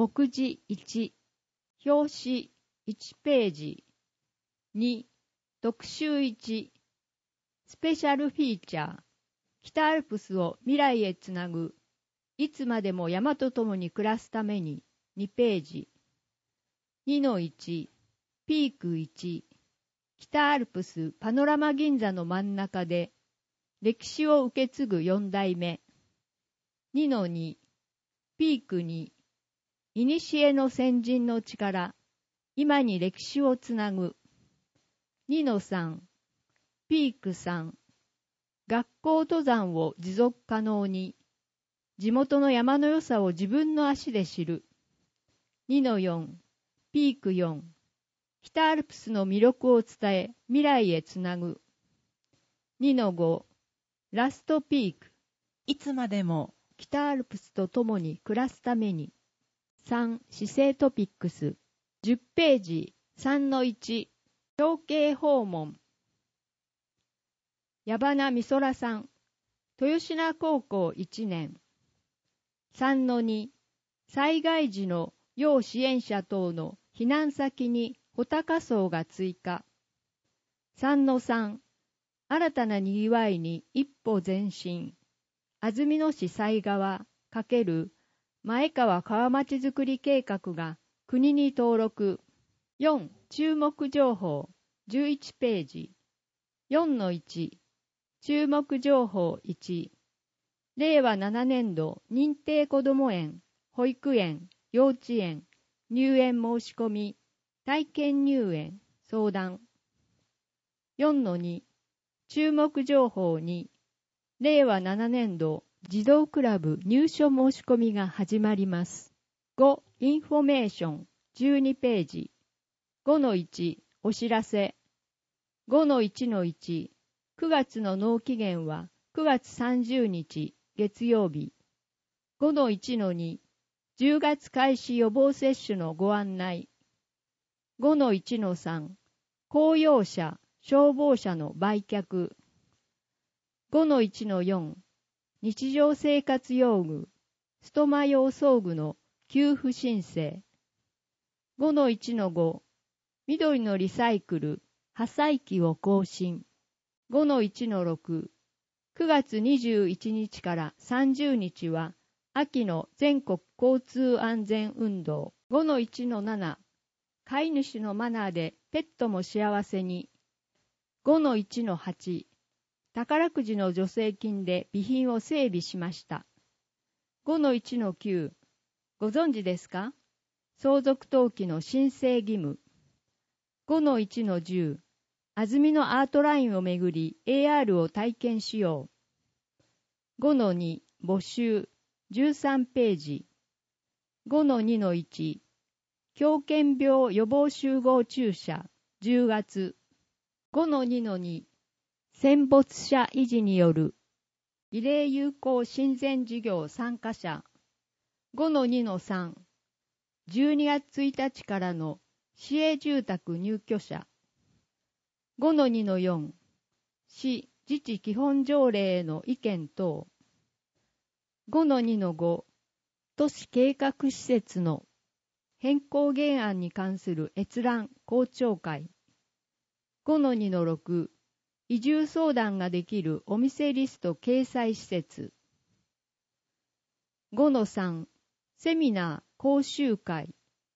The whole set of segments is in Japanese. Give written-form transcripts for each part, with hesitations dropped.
目次1、表紙1ページ。2、特集1、スペシャルフィーチャー。北アルプスを未来へつなぐ。いつまでも山と共に暮らすために2ページ。2-1、ピーク1、北アルプスパノラマ銀座の真ん中で、歴史を受け継ぐ4代目。2-2、ピーク2、古の先人の力、今に歴史をつなぐ。2-3、ピーク3、学校登山を持続可能に、地元の山の良さを自分の足で知る。2-4、ピーク4、北アルプスの魅力を伝え、未来へつなぐ。2-5、ラストピーク、 いつまでも北アルプスと共に暮らすために。3、姿勢トピックス、10ページ。3-1、表敬訪問。矢花美空さん、豊品高校1年。3-2、災害時の要支援者等の避難先に穂高荘が追加。3-3、新たなにぎわいに一歩前進。安曇野市犀川×前川川町づくり計画が国に登録。4、注目情報11ページ。4-1、注目情報1、令和7年度認定こども園、保育園、幼稚園、入園申し込み、体験入園、相談。4-2、注目情報2、令和7年度児童クラブ入所申し込みが始まります。5、インフォメーション12ページ。5-1、お知らせ。5-1-1、9月の納期限は9月30日月曜日。5-1-2、10月開始予防接種のご案内。5-1-3、公用車、消防車の売却。5-1-4、日常生活用具、ストマ用装具の給付申請。5-1-5、緑のリサイクル、破砕機を更新。5-1-6、9月21日から30日は秋の全国交通安全運動。5-1-7、飼い主のマナーでペットも幸せに。5-1-8、宝くじの助成金で備品を整備しました。5-1-9、ご存知ですか？相続登記の申請義務。5-1-10、安曇野アートラインをめぐり AR を体験しよう。5-2、募集13ページ。5-2-1、狂犬病予防集合注射10月。5-2-2、戦没者維持による慰霊友好親善事業参加者。5-2-3、12月1日からの市営住宅入居者。5-2-4、市自治基本条例への意見等。5-2-5、都市計画施設の変更原案に関する閲覧公聴会。5-2-6、移住相談ができるお店リスト掲載施設。5-3、セミナー講習会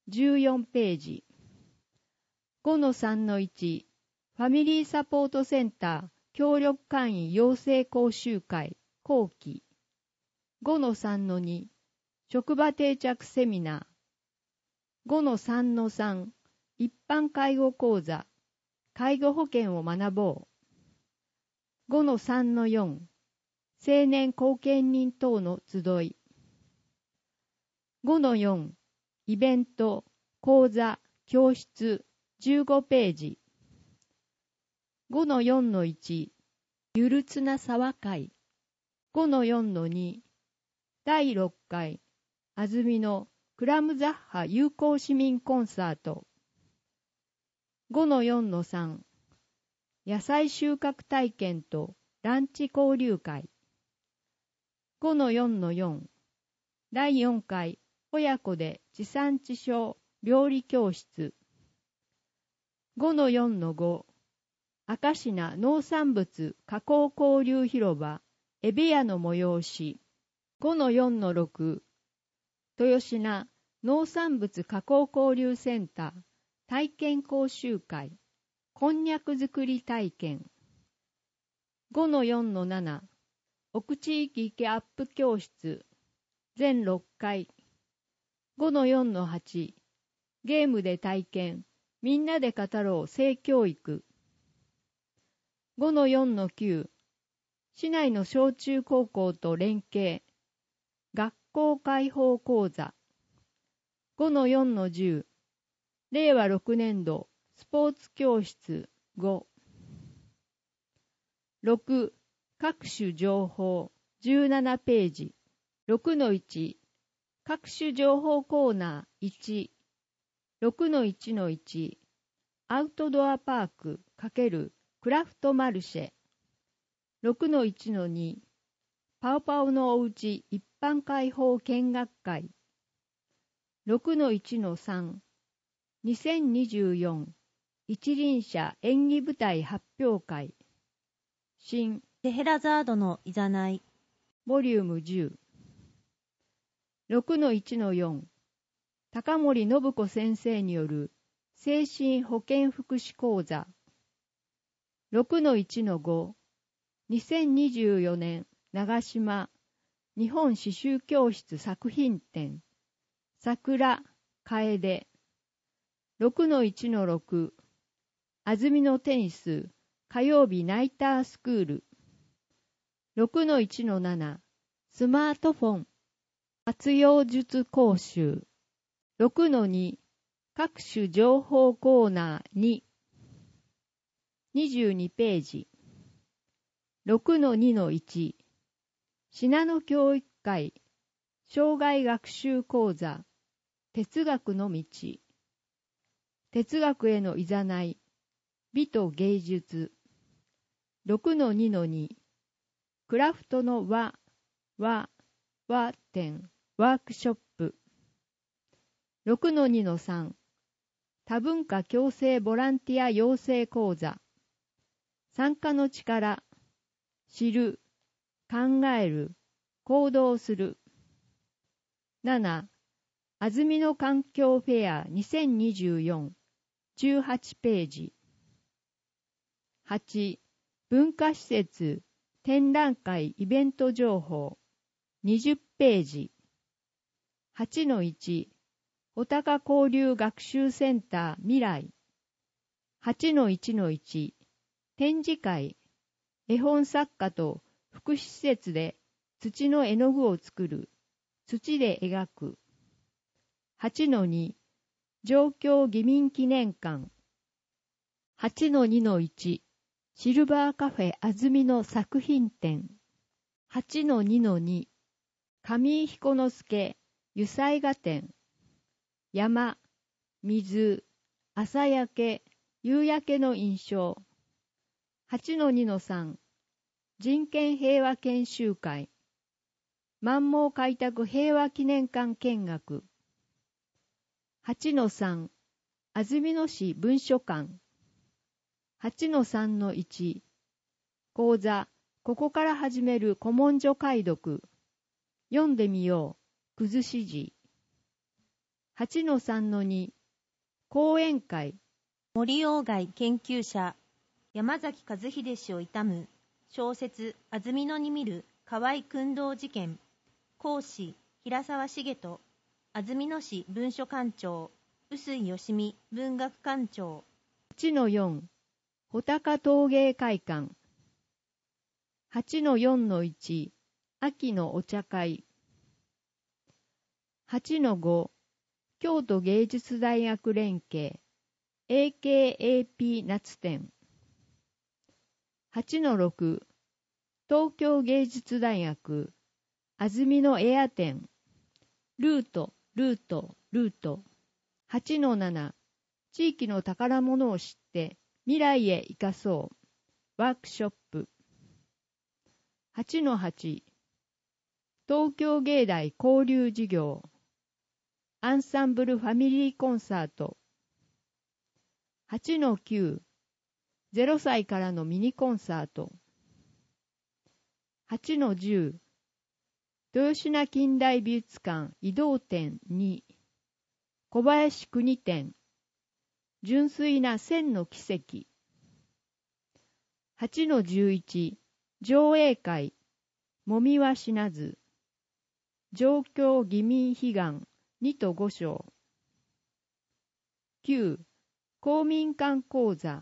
14ページ。5-3-1、ファミリーサポートセンター協力会員養成講習会後期。5-3-2、職場定着セミナー。5-3-3、一般介護講座介護保険を学ぼう。5-3-4、青年後見人等の集い。5-4、イベント講座教室15ページ。5-4-1、ゆるつな沢会。5-4-2、第6回安曇野クラムザッハ友好市民コンサート。5-4-3、野菜収穫体験とランチ交流会。5-4-4、第4回親子で地産地消料理教室。5-4-5 明石名農産物加工交流広場エビ屋の催し。5-4-6 豊品農産物加工交流センター体験講習会こんにゃく作り体験。5-4-7 奥地域池アップ教室全6回。5-4-8 ゲームで体験みんなで語ろう性教育。5-4-9 市内の小中高校と連携学校開放講座。5-4-10 令和6年度スポーツ教室5。6各種情報17ページ。6-1 各種情報コーナー1。6-1-1 アウトドアパーク×クラフトマルシェ。6-1-2 パオパオのおうち一般開放見学会。6-1-3 2024一輪車演技舞台発表会新テヘラザードのいざないボリューム10。6-1-4 高森信子先生による精神保健福祉講座。6-1-5 2024年長島日本刺繍教室作品展桜楓。6-1-6 安曇野テニス火曜日ナイタースクール。6-1-7 スマートフォン活用術講習。6-2 各種情報コーナー2。22ページ。6-2-1 信濃教育会生涯学習講座哲学の道。哲学へのいざない美と芸術。6-2-2 クラフトの和展ワークショップ。6-2-3 多文化共生ボランティア養成講座参加の力知る考える行動する。7安曇野環境フェア2024 18ページ。8文化施設展覧会イベント情報20ページ。8-1 穂高交流学習センター未来。8-1-1 展示会絵本作家と福祉施設で土の絵の具を作る土で描く。8-2 上京義民記念館。8-2-1 シルバーカフェ安曇野作品展。8-2-2 上井彦之助油彩画展。山、水、朝焼け、夕焼けの印象。8-2-3 人権平和研修会。満蒙開拓平和記念館見学。8-3 安曇野市文書館。8-3-1 講座ここから始める古文書解読読んでみようくずし字。8-3-2 講演会森鴎外研究者山崎和秀氏を悼む小説安曇野に見る河合訓導事件。講師平沢茂人安曇野市文書館長臼井義美文学館長。 8-4 穂高陶芸会館。8-4-1 秋のお茶会。8-5 京都芸術大学連携 AKAP 夏展。8-6 東京芸術大学安曇野エア展ルート。8-7 地域の宝物を知って未来へ生かそうワークショップ。8-8 東京芸大交流事業アンサンブルファミリーコンサート。8-9、0歳からのミニコンサート。8-10、豊品近代美術館移動展2、小林国展、純粋な千の奇跡。8-11、上映会、もみは死なず。状況義民悲願2-5章。9、公民館講座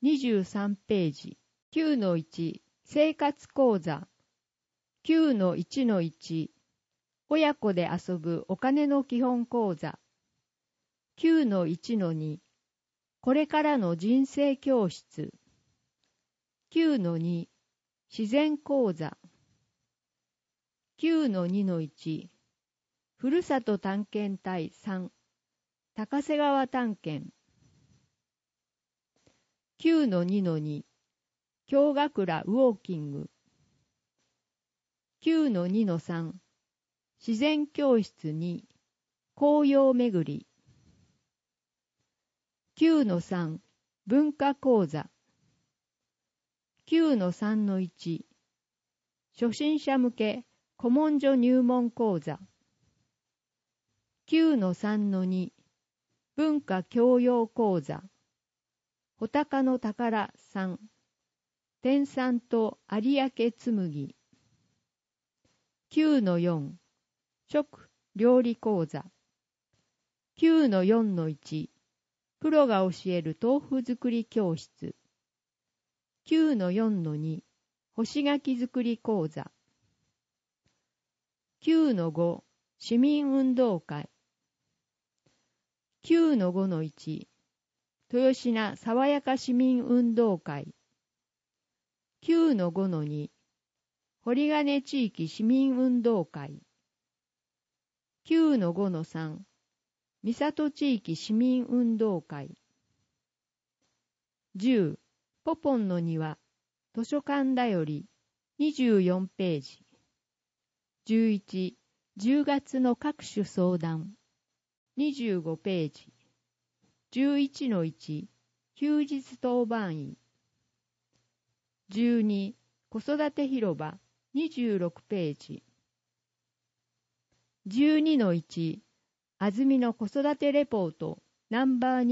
23ページ。9-1、生活講座。9-1-1、親子で遊ぶお金の基本講座。9-1-2、これからの人生教室。9-2、自然講座。9-2-1、ふるさと探検隊3、高瀬川探検。9-2-2、京ヶ倉ウォーキング。9-2-3、自然教室2、紅葉巡り。9-3、文化講座。9-3-1、初心者向け古文書入門講座。9-3-2、文化教養講座。穂高の宝3、天蚕と有明紬。9-4、食料理講座。9-4-1、プロが教える豆腐作り教室。9-4-2、干し柿作り講座。9-5、市民運動会。9-5-1、豊品爽やか市民運動会。9-5-2、堀金地域市民運動会。9-5-3、三郷地域市民運動会。10、ポポンの庭、図書館だより、24ページ。11、10月の各種相談、25ページ。11-1、休日当番医。12、子育て広場、26ページ。12-1、安住の子育てレポート、ナンバー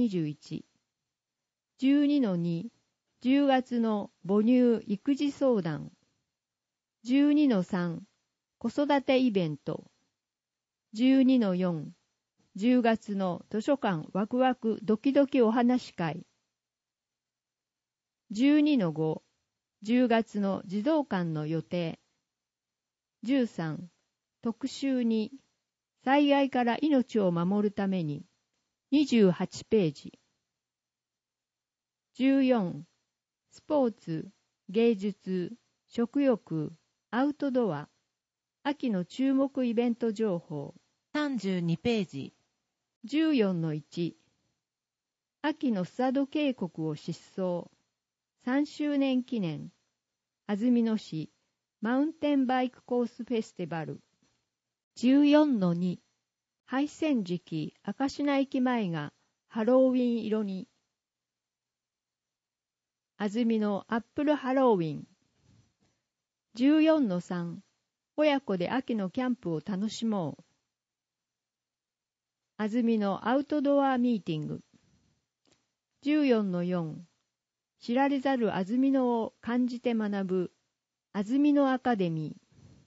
21。12-2、10月の母乳育児相談。12-3、子育てイベント。12-4、10月の図書館ワクワクドキドキお話会。12-5、10月の児童館の予定。13、特集2、災害から命を守るために。28ページ。14、スポーツ、芸術、食欲、アウトドア、秋の注目イベント情報。 32ページ。 14-1、秋の須佐渡渓谷を疾走、3周年記念、安曇野市マウンテンバイクコースフェスティバル。14-2、廃線時期明石名駅前がハロウィン色に。安曇野アップルハロウィン。14-3、親子で秋のキャンプを楽しもう。安曇野アウトドアミーティング。14-4、知られざる安曇野を感じて学ぶ安曇野アカデミ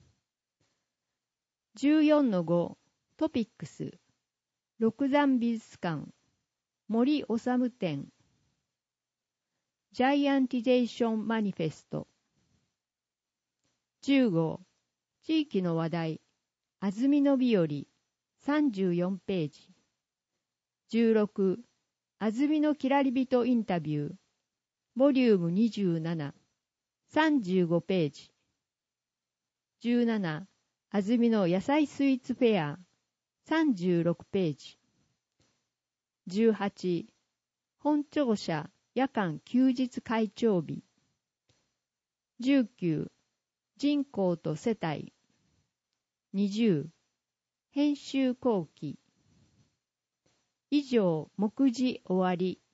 ー。14-5、トピックス、六山美術館、森治展。ジャイアンティゼーションマニフェスト。15、地域の話題、安曇野日和、34ページ。16、安曇野きらりびとインタビュー、ボリューム27、35ページ。17、安曇野野菜スイーツフェア、36ページ。18、本庁舎夜間休日会長日。19、人口と世帯。20、編集後期。 以上、目次終わり。